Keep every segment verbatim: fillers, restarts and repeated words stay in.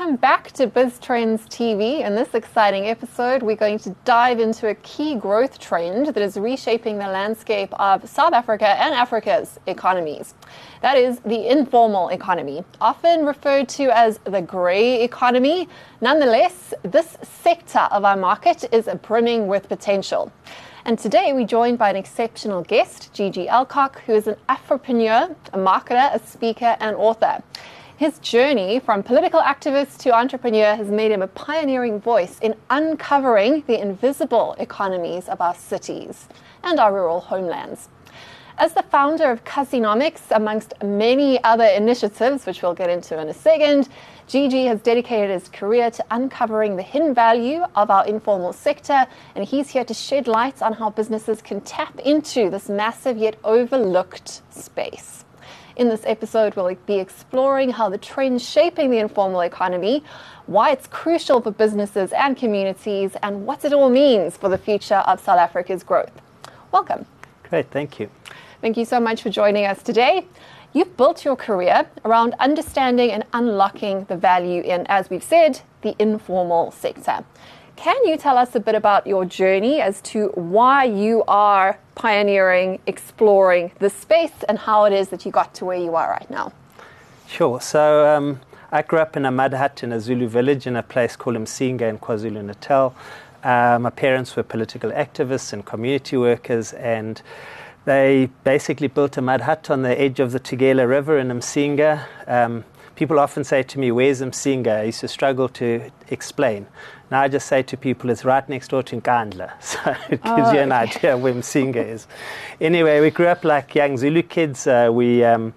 Welcome back to BizTrends T V. In this exciting episode, we're going to dive into a key growth trend that is reshaping the landscape of South Africa and Africa's economies. That is the informal economy, often referred to as the grey economy. Nonetheless, this sector of our market is brimming with potential. And today we're joined by an exceptional guest, Gigi Alcock, who is an Afropreneur, a marketer, a speaker, and author. His journey from political activist to entrepreneur has made him a pioneering voice in uncovering the invisible economies of our cities and our rural homelands. As the founder of Kasinomics, amongst many other initiatives, which we'll get into in a second, Gigi has dedicated his career to uncovering the hidden value of our informal sector, and he's here to shed light on how businesses can tap into this massive yet overlooked space. In this episode, we'll be exploring how the trends shaping the informal economy, why it's crucial for businesses and communities, and what it all means for the future of South Africa's growth. Welcome. Great, thank you. Thank you so much for joining us today. You've built your career around understanding and unlocking the value in, as we've said, the informal sector. Can you tell us a bit about your journey as to why you are pioneering, exploring this space, and how it is that you got to where you are right now? Sure. So um, I grew up in a mud hut in a Zulu village in a place called Msinga in KwaZulu-Natal. Uh, my parents were political activists and community workers, and they basically built a mud hut on the edge of the Tugela River in Msinga. Um, people often say to me, where's Msinga? I used to struggle to explain. Now I just say to people, it's right next door to Nkandla. So it gives oh, you an okay. idea of where Msinga is. Anyway, we grew up like young Zulu kids. Uh, we um,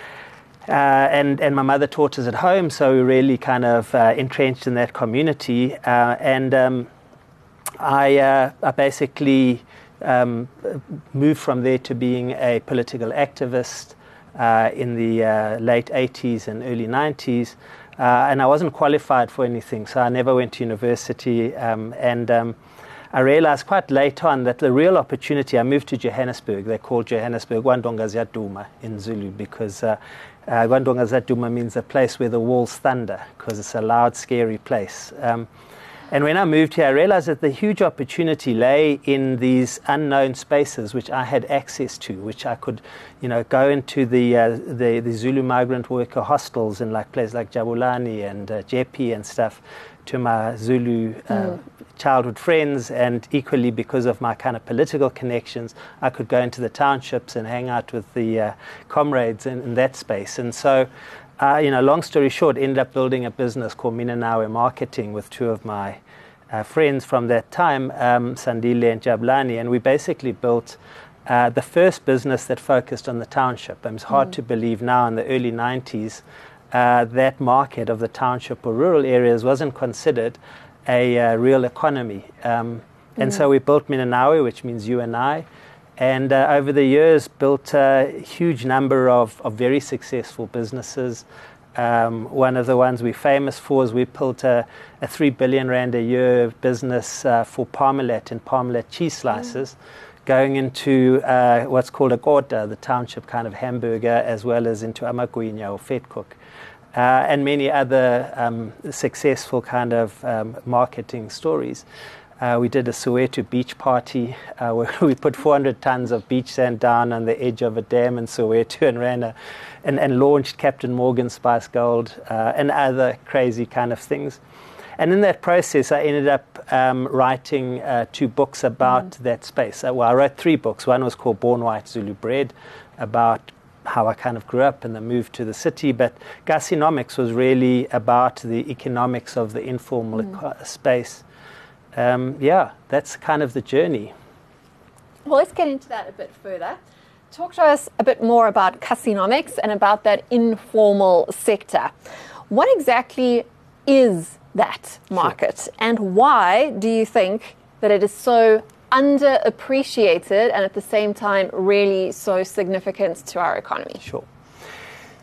uh, and, and my mother taught us at home, so we were really kind of uh, entrenched in that community. Uh, and um, I, uh, I basically um, moved from there to being a political activist uh, in the uh, late eighties and early nineties. Uh, and I wasn't qualified for anything, so I never went to university. Um, and um, I realized quite late on that the real opportunity, I moved to Johannesburg. They call Johannesburg Gwandongaziyaduma in Zulu because uh, uh, Gwandongaziyaduma means a place where the walls thunder, because it's a loud, scary place. Um, and when I moved here, I realized that the huge opportunity lay in these unknown spaces which I had access to, which I could, you know, go into the uh, the, the Zulu migrant worker hostels in like places like Jabulani and uh, Jeppe and stuff, to my Zulu uh, mm. childhood friends, and equally because of my kind of political connections, I could go into the townships and hang out with the uh, comrades in, in that space. And so, uh, you know, long story short, ended up building a business called Minanawe Marketing with two of my uh, friends from that time, um, Sandile and Jabulani, and we basically built uh, the first business that focused on the township. And it's hard mm. to believe now in the early nineties Uh, that market of the township or rural areas wasn't considered a uh, real economy. Um, and mm. so we built Minanawe, which means you and I, and uh, over the years built a huge number of, of very successful businesses. Um, one of the ones we're famous for is we built a, a three billion rand a year business uh, for Parmalat and Parmalat cheese slices, mm. going into uh, what's called a gorda, the township kind of hamburger, as well as into amagwinya or vetkoek. Uh, and many other um, successful kind of um, marketing stories. Uh, we did a Soweto beach party uh, where we put four hundred tons of beach sand down on the edge of a dam in Soweto and ran a, and, and launched Captain Morgan Spice Gold uh, and other crazy kind of things. And in that process, I ended up um, writing uh, two books about mm. that space. Uh, well, I wrote three books. One was called Born White Zulu Bread, about how I kind of grew up and then moved to the city. But Kasinomics was really about the economics of the informal mm. eco- space. Um, yeah, that's kind of the journey. Well, let's get into that a bit further. Talk to us a bit more about Kasinomics and about that informal sector. What exactly is that market, sure. and why do you think that it is so underappreciated and at the same time really so significant to our economy? Sure.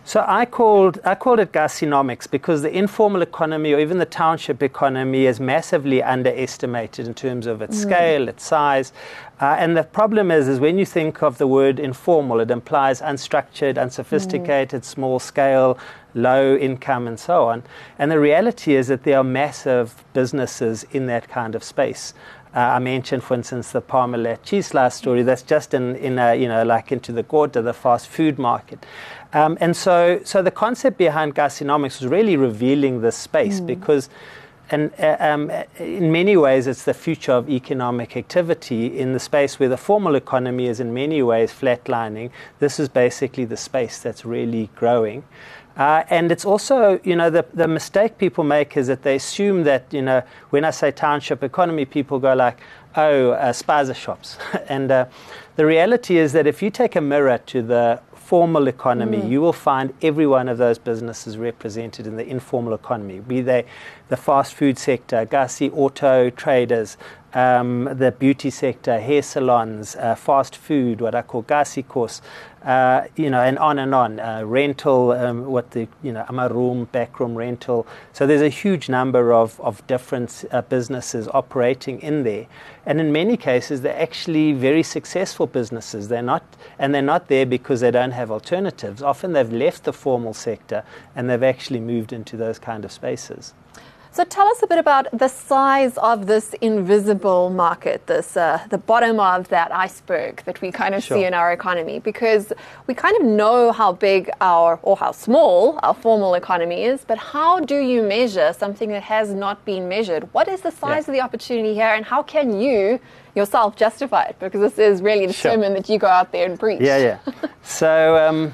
So I called I called it Gasinomics because the informal economy or even the township economy is massively underestimated in terms of its mm. scale, its size. Uh, and the problem is, is when you think of the word informal, it implies unstructured, unsophisticated, mm. small scale, low income, and so on. And the reality is that there are massive businesses in that kind of space. Uh, I mentioned, for instance, the Parmalat cheese slice story. That's just in, in a, you know, like into the Gorda, the fast food market. Um, and so, so the concept behind Gasinomics was really revealing this space mm. because and uh, um, in many ways, it's the future of economic activity in the space where the formal economy is in many ways flatlining. This is basically the space that's really growing. Uh, and it's also, you know, the, the mistake people make is that they assume that, you know, when I say township economy, people go like, oh, uh, spaza shops. and uh, the reality is that if you take a mirror to the formal economy, mm. you will find every one of those businesses represented in the informal economy, be they the fast food sector, Gasi auto traders, um, the beauty sector, hair salons, uh, fast food, what I call Gasi course, uh, you know, and on and on, uh, rental, um, what the, you know, amaroom, backroom rental. So there's a huge number of, of different uh, businesses operating in there. And in many cases, they're actually very successful businesses. They're not, and they're not there because they don't have alternatives. Often they've left the formal sector and they've actually moved into those kind of spaces. So tell us a bit about the size of this invisible market, this uh, the bottom of that iceberg that we kind of sure. see in our economy, because we kind of know how big our, or how small our formal economy is, but how do you measure something that has not been measured? What is the size yeah. of the opportunity here, and how can you yourself justify it? Because this is really the sure. sermon that you go out there and preach. Yeah, yeah. so... Um,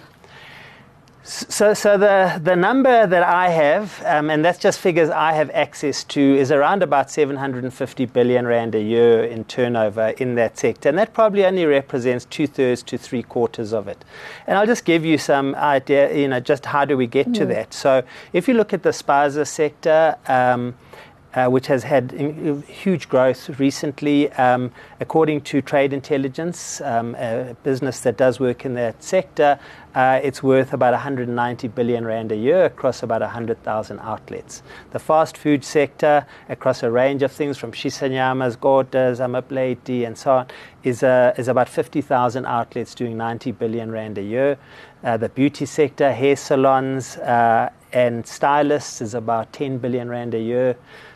So, so the, the number that I have, um, and that's just figures I have access to, is around about seven hundred fifty billion rand a year in turnover in that sector. And that probably only represents two-thirds to three-quarters of it. And I'll just give you some idea, you know, just how do we get mm. to that. So if you look at the spaza sector, um, Uh, which has had in, huge growth recently. Um, according to Trade Intelligence, um, a business that does work in that sector, uh, it's worth about one hundred ninety billion rand a year across about one hundred thousand outlets. The fast food sector, across a range of things from Shisanyamas, Gordas, Amapleti, and so on, is, uh, is about fifty thousand outlets doing ninety billion rand a year. Uh, the beauty sector, hair salons, uh, and stylists is about ten billion rand a year.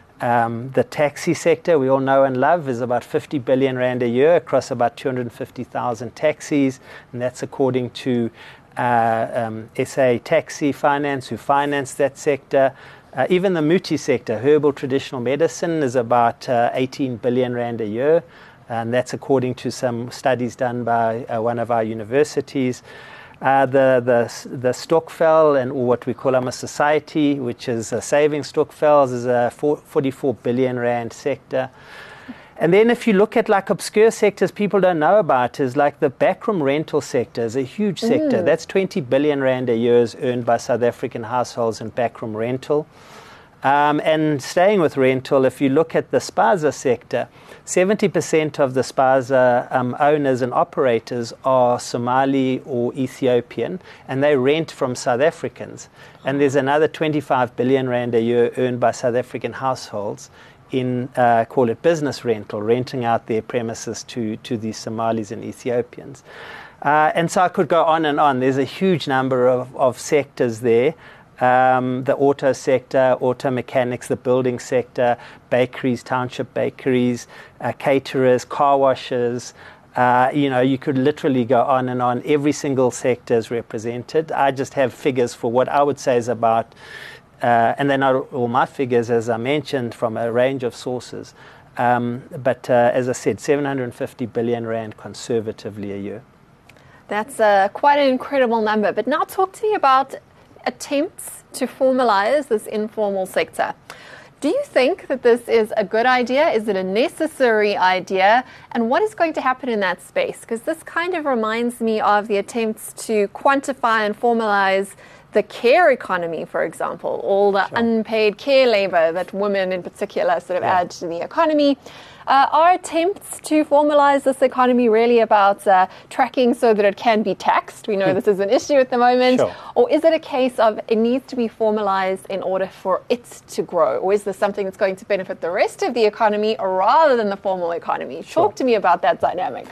Um, the taxi sector, we all know and love, is about fifty billion rand a year across about two hundred fifty thousand taxis, and that's according to uh, um, S A Taxi Finance, who finance that sector. Uh, even the Muti sector, herbal traditional medicine, is about uh, eighteen billion rand a year, and that's according to some studies done by uh, one of our universities. Uh, the the the Stokvel, and or what we call Ama Society, which is uh, saving Stokvels, is a forty-four billion rand sector. And then if you look at like obscure sectors people don't know about, is like the backroom rental sector is a huge sector. Mm. That's twenty billion rand a year is earned by South African households in backroom rental. Um, and staying with rental, if you look at the spaza sector, seventy percent of the spaza um, owners and operators are Somali or Ethiopian, and they rent from South Africans. And there's another twenty-five billion rand a year earned by South African households in, uh, call it business rental, renting out their premises to, to these Somalis and Ethiopians. Uh, and so I could go on and on. There's a huge number of, of sectors there. Um, the auto sector, auto mechanics, the building sector, bakeries, township bakeries, uh, caterers, car washers. Uh, you know, you could literally go on and on. Every single sector is represented. I just have figures for what I would say is about, uh, and they're not all my figures, as I mentioned, from a range of sources. Um, but uh, as I said, seven hundred fifty billion rand conservatively a year. That's uh, quite an incredible number. But now talk to me about attempts to formalize this informal sector. Do you think that this is a good idea? Is it a necessary idea? And what is going to happen in that space? Because this kind of reminds me of the attempts to quantify and formalize the care economy, for example, all the Sure. unpaid care labor that women in particular sort of Yeah. add to the economy. Uh, are attempts to formalize this economy really about uh, tracking so that it can be taxed? We know this is an issue at the moment. Sure. Or is it a case of it needs to be formalized in order for it to grow? Or is this something that's going to benefit the rest of the economy rather than the formal economy? Sure. Talk to me about that dynamic.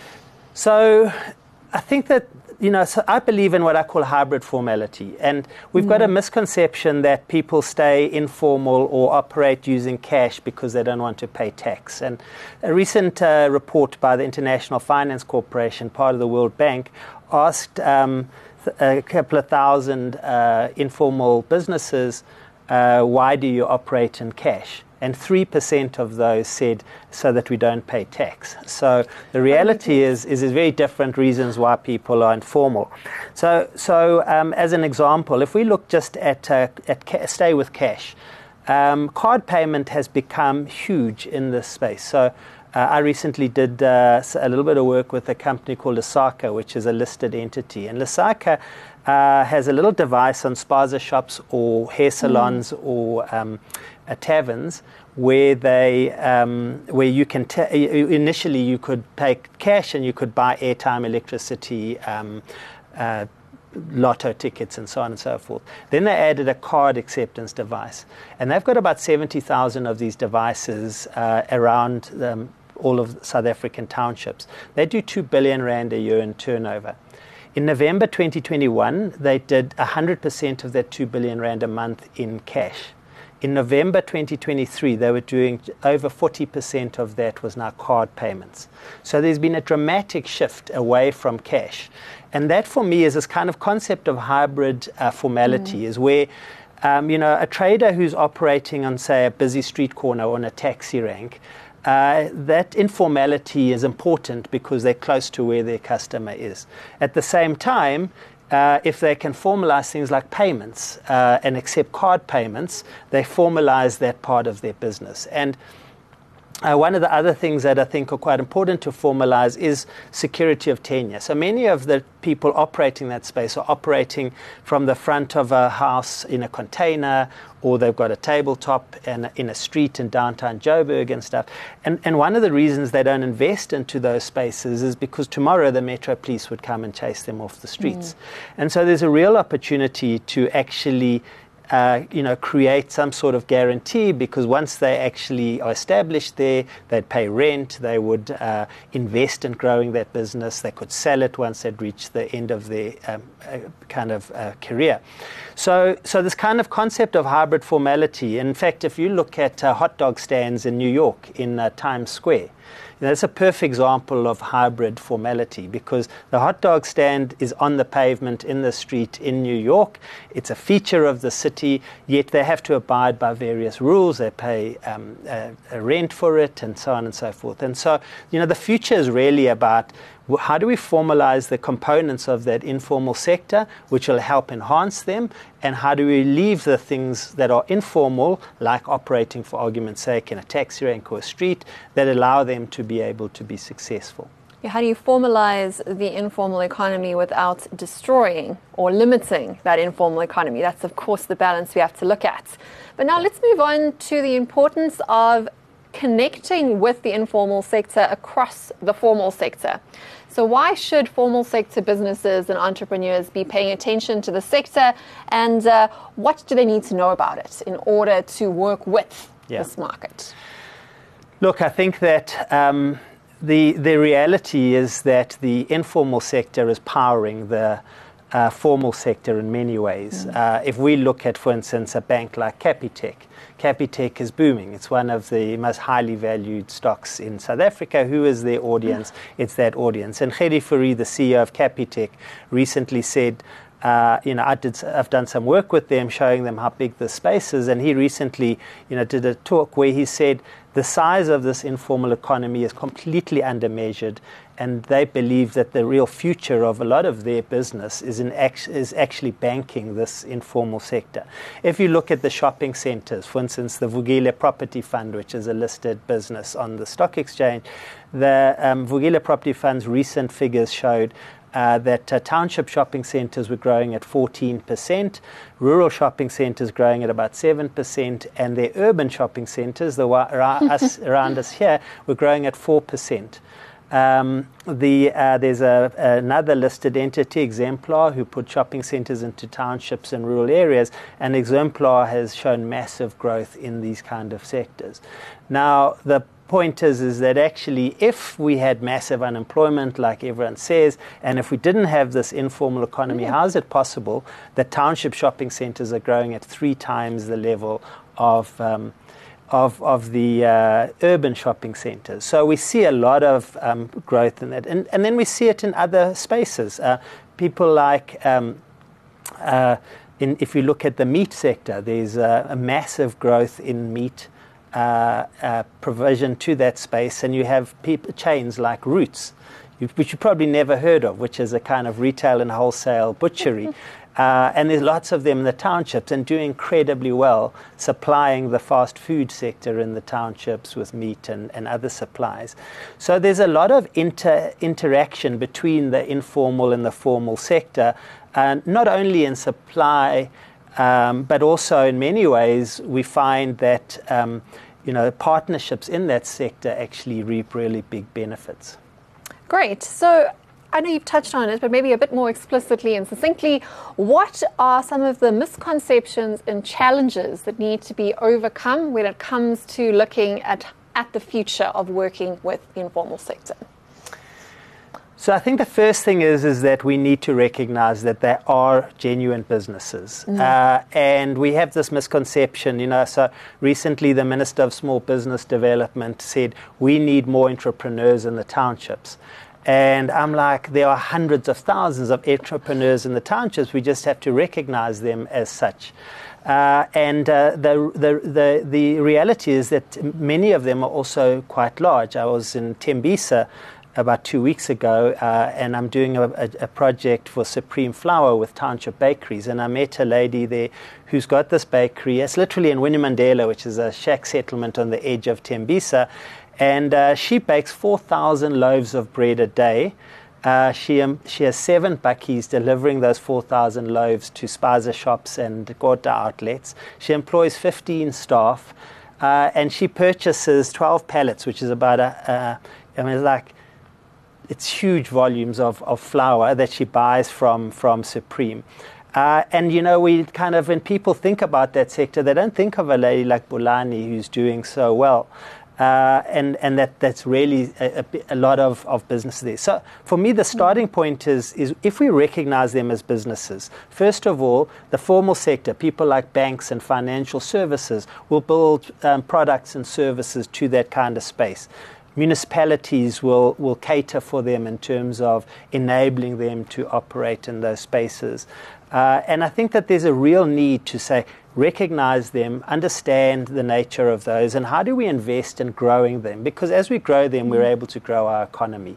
So I think that, you know, so I believe in what I call hybrid formality. And we've mm. got a misconception that people stay informal or operate using cash because they don't want to pay tax. And a recent uh, report by the International Finance Corporation, part of the World Bank, asked um, a couple of thousand uh, informal businesses, uh, why do you operate in cash? And three percent of those said so that we don't pay tax. So the reality is, is there's very different reasons why people are informal. So, so um, as an example, if we look just at, uh, at ca- stay with cash, um, card payment has become huge in this space. So uh, I recently did uh, a little bit of work with a company called Lesaka, which is a listed entity. And Lesaka uh, has a little device on spaza shops or hair salons mm. or um, uh, taverns where they um, where you can ta- initially you could pay cash and you could buy airtime, electricity, um, uh, lotto tickets, and so on and so forth. Then they added a card acceptance device, and they've got about seventy thousand of these devices uh, around um, all of South African townships. They do two billion rand a year in turnover. In November twenty twenty-one, they did one hundred percent of that two billion rand a month in cash. In November twenty twenty-three, they were doing over forty percent of that was now card payments. So there's been a dramatic shift away from cash. And that, for me, is this kind of concept of hybrid uh, formality, mm. is where, um, you know, a trader who's operating on, say, a busy street corner or on a taxi rank, uh, that informality is important because they're close to where their customer is. At the same time, Uh, if they can formalize things like payments uh, and accept card payments, they formalize that part of their business. And uh, one of the other things that I think are quite important to formalize is security of tenure. So many of the people operating that space are operating from the front of a house in a container, or they've got a tabletop and in a street in downtown Joburg and stuff. And and one of the reasons they don't invest into those spaces is because tomorrow the Metro Police would come and chase them off the streets. Mm. And so there's a real opportunity to actually Uh, you know, create some sort of guarantee, because once they actually are established there, they'd pay rent, they would uh, invest in growing that business, they could sell it once they'd reached the end of their um, uh, kind of uh, career. So, so this kind of concept of hybrid formality, in fact, if you look at uh, hot dog stands in New York, in uh, Times Square, that's a perfect example of hybrid formality, because the hot dog stand is on the pavement in the street in New York. It's a feature of the city, yet they have to abide by various rules. They pay um, a, a rent for it, and so on and so forth. And so, you know, the future is really about how do we formalize the components of that informal sector, which will help enhance them, and how do we leave the things that are informal, like operating, for argument's sake, in a taxi rank or a street, that allow them to be able to be successful. How do you formalize the informal economy without destroying or limiting that informal economy? That's, of course, the balance we have to look at. But now let's move on to the importance of connecting with the informal sector across the formal sector. So why should formal sector businesses and entrepreneurs be paying attention to the sector, and uh, what do they need to know about it in order to work with yeah. this market? Look, I think that um, the the reality is that the informal sector is powering the uh, formal sector in many ways. Mm. Uh, if we look at, for instance, a bank like Capitec, Capitec is booming. It's one of the most highly valued stocks in South Africa. Who is their audience? It's that audience. And Gerrie Fourie, the C E O of Capitec, recently said, uh, you know, I did, I've done some work with them showing them how big the space is. And he recently, you know, did a talk where he said the size of this informal economy is completely undermeasured. And they believe that the real future of a lot of their business is in act- is actually banking this informal sector. If you look at the shopping centers, for instance, the Vukile Property Fund, which is a listed business on the stock exchange, the um, Vukile Property Fund's recent figures showed uh, that uh, township shopping centres were growing at fourteen percent, rural shopping centres growing at about seven percent, and their urban shopping centres, the one around us, around us here, were growing at four percent. Um, the, uh, there's a, another listed entity, Exemplar, who put shopping centres into townships and rural areas, and Exemplar has shown massive growth in these kind of sectors. Now, the point is, is that actually if we had massive unemployment, like everyone says, and if we didn't have this informal economy, mm-hmm. how is it possible that township shopping centres are growing at three times the level of um, Of, of the uh, urban shopping centres? So we see a lot of um, growth in that. And, and then we see it in other spaces. Uh, people like, um, uh, in, if you look at the meat sector, there's a, a massive growth in meat uh, uh, provision to that space. And you have people, chains like Roots, which you probably never heard of, which is a kind of retail and wholesale butchery. Uh, and there's lots of them in the townships and doing incredibly well, supplying the fast food sector in the townships with meat and, and other supplies. So there's a lot of inter, interaction between the informal and the formal sector, and not only in supply, um, but also in many ways we find that um, you know, partnerships in that sector actually reap really big benefits. Great. So I know you've touched on it, but maybe a bit more explicitly and succinctly, what are some of the misconceptions and challenges that need to be overcome when it comes to looking at, at the future of working with the informal sector? So I think the first thing is, is that we need to recognize that there are genuine businesses. Mm. Uh, and we have this misconception, you know, so recently the Minister of Small Business Development said, we need more entrepreneurs in the townships. And I'm like, there are hundreds of thousands of entrepreneurs in the townships. We just have to recognize them as such. Uh, and uh, the, the the the reality is that many of them are also quite large. I was in Tembisa about two weeks ago, uh, and I'm doing a, a, a project for Supreme Flour with Township Bakeries, and I met a lady there who's got this bakery. It's literally in Winnie-Mandela, which is a shack settlement on the edge of Tembisa. And uh, she bakes four thousand loaves of bread a day. Uh, she um, she has seven bakkies delivering those four thousand loaves to spaza shops and Gorta outlets. She employs fifteen staff, uh, and she purchases twelve pallets, which is about a, uh, I mean, it's like, it's huge volumes of, of flour that she buys from, from Supreme. Uh, and, you know, we kind of, when people think about that sector, they don't think of a lady like Bulani who's doing so well. Uh, and, and that, that's really a, a, a lot of, of business there. So for me, the starting point is, is if we recognize them as businesses, first of all, the formal sector, people like banks and financial services, will build um, products and services to that kind of space. Municipalities will, will cater for them in terms of enabling them to operate in those spaces. Uh, and I think that there's a real need to say, recognize them, understand the nature of those, and how do we invest in growing them? Because as we grow them, we're able to grow our economy.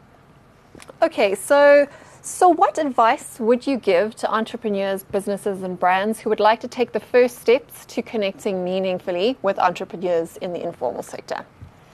Okay, so so what advice would you give to entrepreneurs, businesses, and brands who would like to take the first steps to connecting meaningfully with entrepreneurs in the informal sector?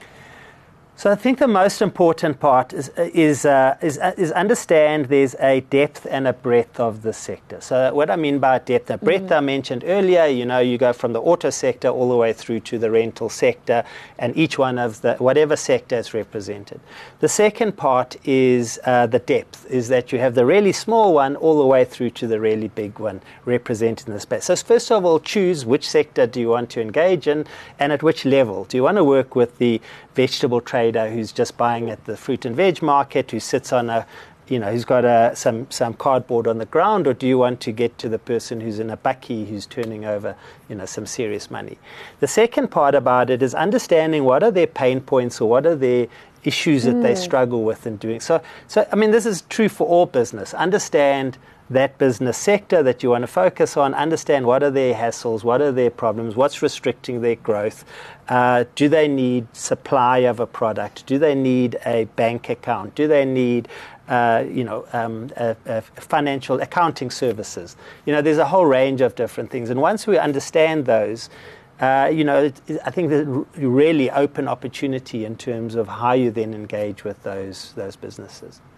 So I think the most important part is is uh, is, uh, is understand there's a depth and a breadth of the sector. So what I mean by depth and breadth, mm-hmm. I mentioned earlier, you know, you go from the auto sector all the way through to the rental sector, and each one of the, whatever sector is represented. The second part is uh, the depth, is that you have the really small one all the way through to the really big one represented in the space. So first of all, choose which sector do you want to engage in and at which level. Do you want to work with the vegetable trader who's just buying at the fruit and veg market, who sits on a, you know, who's got a, some, some cardboard on the ground, or do you want to get to the person who's in a bakkie who's turning over, you know, some serious money? The second part about it is understanding what are their pain points or what are their issues that mm. they struggle with in doing. So, so, I mean, this is true for all business. Understand that business sector that you want to focus on, understand what are their hassles, what are their problems, what's restricting their growth. Uh, do they need supply of a product? Do they need a bank account? Do they need, uh, you know, um, a, a financial accounting services? You know, there's a whole range of different things. And once we understand those, uh, you know, it, I think that really open opportunity in terms of how you then engage with those those businesses.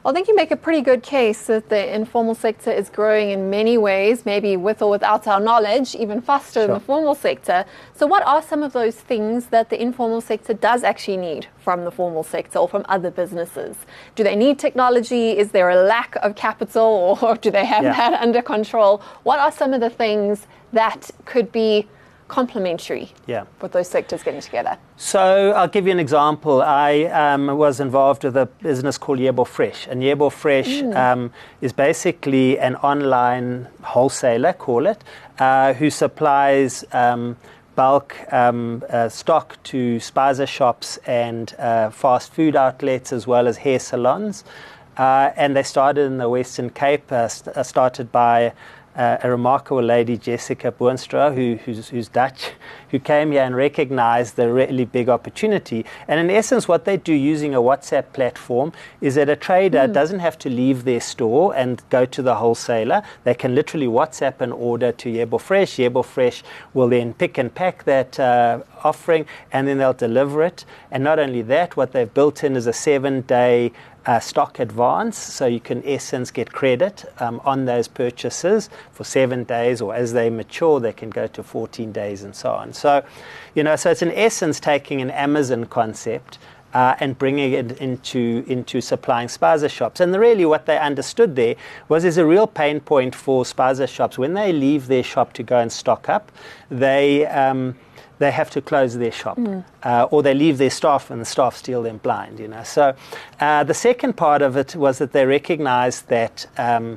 I think you make a pretty good case that the informal sector is growing in many ways, maybe with or without our knowledge, even faster sure. than the formal sector. So what are some of those things that the informal sector does actually need from the formal sector or from other businesses? Do they need technology? Is there a lack of capital, or do they have yeah. that under control? What are some of the things that could be complementary yeah. with those sectors getting together? So I'll give you an example. I um, was involved with a business called Yebo Fresh, and Yebo Fresh mm. um, is basically an online wholesaler, call it, uh, who supplies um, bulk um, uh, stock to spaza shops and uh, fast food outlets as well as hair salons. Uh, and they started in the Western Cape, uh, st- started by Uh, a remarkable lady, Jessica Boonstra, who, who's, who's Dutch, who came here and recognized the really big opportunity. And in essence, what they do using a WhatsApp platform is that a trader mm. doesn't have to leave their store and go to the wholesaler. They can literally WhatsApp an order to Yebo Fresh. Yebo Fresh will then pick and pack that uh, offering, and then they'll deliver it. And not only that, what they've built in is a seven-day Uh, stock advance, so you can, in essence, get credit um, on those purchases for seven days, or as they mature, they can go to fourteen days and so on. So, you know, so it's in essence taking an Amazon concept uh, and bringing it into into supplying spaza shops. And really what they understood there was there's a real pain point for spaza shops. When they leave their shop to go and stock up, they um, they have to close their shop, mm. uh, or they leave their staff and the staff steal them blind, you know. So uh, the second part of it was that they recognized that um,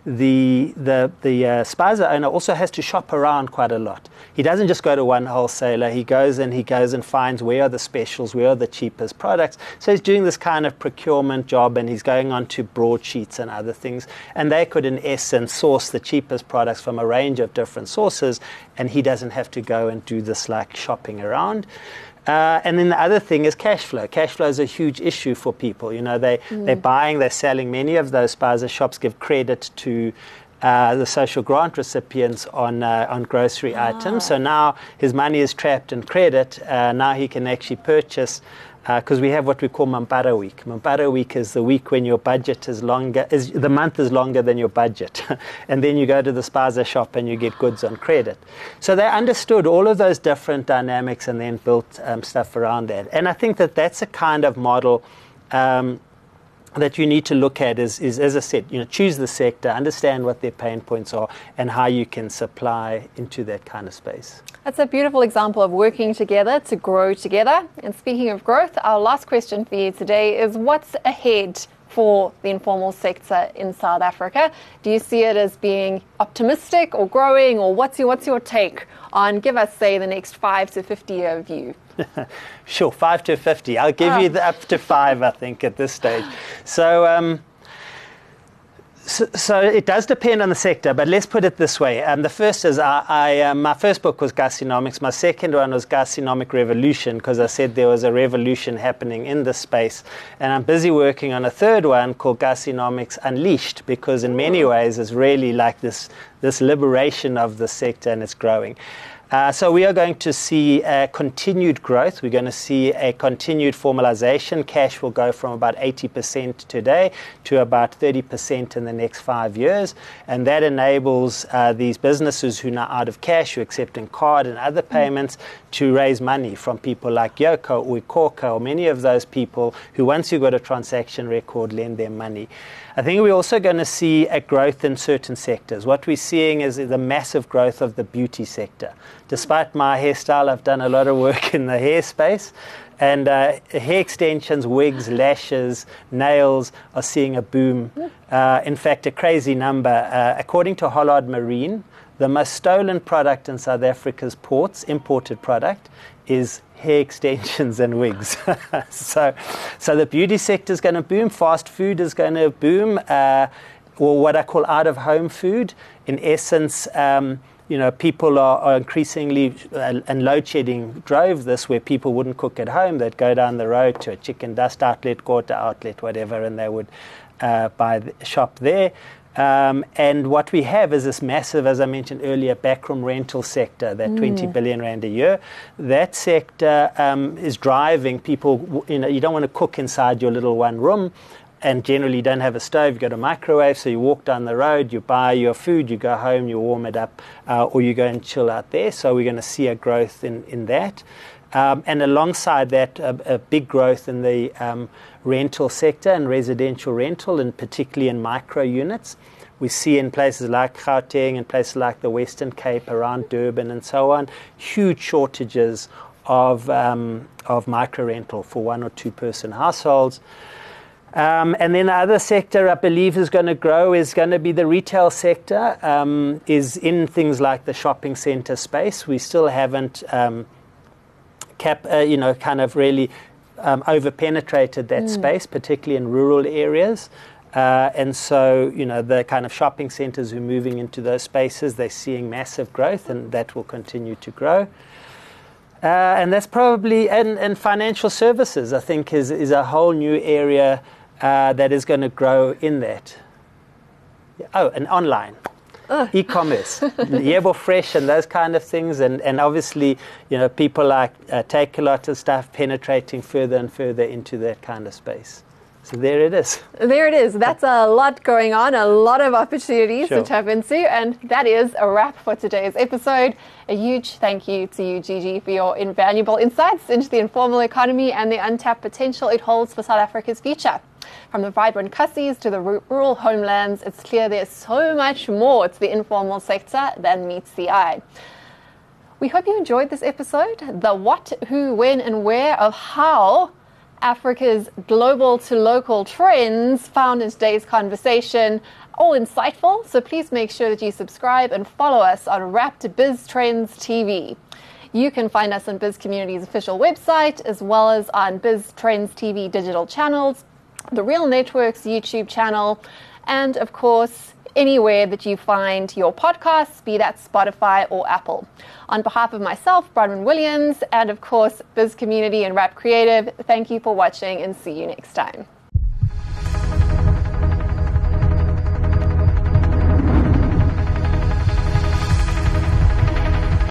the the the uh, spaza owner also has to shop around quite a lot. He doesn't just go to one wholesaler. He goes and he goes and finds where are the specials, where are the cheapest products. So he's doing this kind of procurement job, and he's going on to broadsheets and other things. And they could, in essence, source the cheapest products from a range of different sources, and he doesn't have to go and do this like shopping around. Uh, and then the other thing is cash flow. Cash flow is a huge issue for people. You know, they, mm. they're buying, they're selling. Many of those spaza shops give credit to uh, the social grant recipients on uh, on grocery ah. items. So now his money is trapped in credit. Uh, now he can actually purchase, because uh, we have what we call Mampara Week. Mampara Week is the week when your budget is longer, is the month is longer than your budget. And then you go to the spaza shop and you get goods on credit. So they understood all of those different dynamics and then built um, stuff around that. And I think that that's a kind of model um, that you need to look at is, is, as I said, you know, choose the sector, understand what their pain points are, and how you can supply into that kind of space. That's a beautiful example of working together to grow together. And speaking of growth, our last question for you today is what's ahead for the informal sector in South Africa? Do you see it as being optimistic or growing, or what's your, what's your take on, give us, say, the next five to fifty year view? Sure, five to fifty. I'll give oh. you the up to five, I think, at this stage. So, um, so, so it does depend on the sector, but let's put it this way. Um, the first is, I, I uh, my first book was Gassinomics. My second one was Gassinomic Revolution, because I said there was a revolution happening in this space. And I'm busy working on a third one called Gassinomics Unleashed, because in many ways it's really like this, this liberation of the sector, and it's growing. Uh, so we are going to see uh, continued growth. We're going to see a continued formalization. Cash will go from about eighty percent today to about thirty percent in the next five years. And that enables uh, these businesses who are now out of cash, who are accepting card and other payments, to raise money from people like Yoco or iKhokha, or many of those people who, once you've got a transaction record, lend them money. I think we're also going to see a growth in certain sectors. What we're seeing is the massive growth of the beauty sector. Despite my hairstyle, I've done a lot of work in the hair space. And uh, hair extensions, wigs, lashes, nails are seeing a boom. Uh, in fact, a crazy number. Uh, according to Hollard Marine, the most stolen product in South Africa's ports, imported product, is hair extensions and wigs. so so the beauty sector is going to boom. Fast food is going to boom, uh, or what I call out-of-home food. In essence, um, you know, people are, are increasingly, uh, and load shedding drove this, where people wouldn't cook at home. They'd go down the road to a chicken dust outlet, quarter outlet, whatever, and they would uh, buy the shop there. Um, and what we have is this massive, as I mentioned earlier, backroom rental sector, that mm. twenty billion rand a year. That sector um, is driving people. You know, you don't want to cook inside your little one room. and generally don't have a stove, you've got a microwave, so you walk down the road, you buy your food, you go home, you warm it up, uh, or you go and chill out there. So we're going to see a growth in, in that. Um, and alongside that, a, a big growth in the um, rental sector and residential rental, and particularly in micro units. We see in places like Gauteng and places like the Western Cape, around Durban and so on, huge shortages of um, of micro rental for one or two person households. Um, and then the other sector I believe is going to grow is going to be the retail sector, um, is in things like the shopping centre space. We still haven't um, cap, uh, you know, kind of really um, over-penetrated that mm. space, particularly in rural areas. Uh, and so, you know, the kind of shopping centres who are moving into those spaces, they're seeing massive growth, and that will continue to grow. Uh, and that's probably, and, and financial services, I think, is, is a whole new area uh, that is going to grow in that. Oh, and online. Uh. E-commerce, Yebo Fresh and those kind of things. And, and obviously, you know, people like uh, Takealot and stuff penetrating further and further into that kind of space. So there it is. There it is. That's a lot going on, a lot of opportunities sure. to tap into. And that is a wrap for today's episode. A huge thank you to you, Gigi, for your invaluable insights into the informal economy and the untapped potential it holds for South Africa's future. From the vibrant Khasis to the rural homelands, it's clear there's so much more to the informal sector than meets the eye. We hope you enjoyed this episode. The what, who, when, and where of how Africa's global to local trends found in today's conversation, all insightful, so please make sure that you subscribe and follow us on Wrapped Biz Trends T V. You can find us on Biz Community's official website, as well as on Biz Trends T V digital channels, the Real Network's YouTube channel, and of course, anywhere that you find your podcasts, be that Spotify or Apple. On behalf of myself, Bronwyn Williams, and of course, Biz Community and Wrap Creative, thank you for watching and see you next time.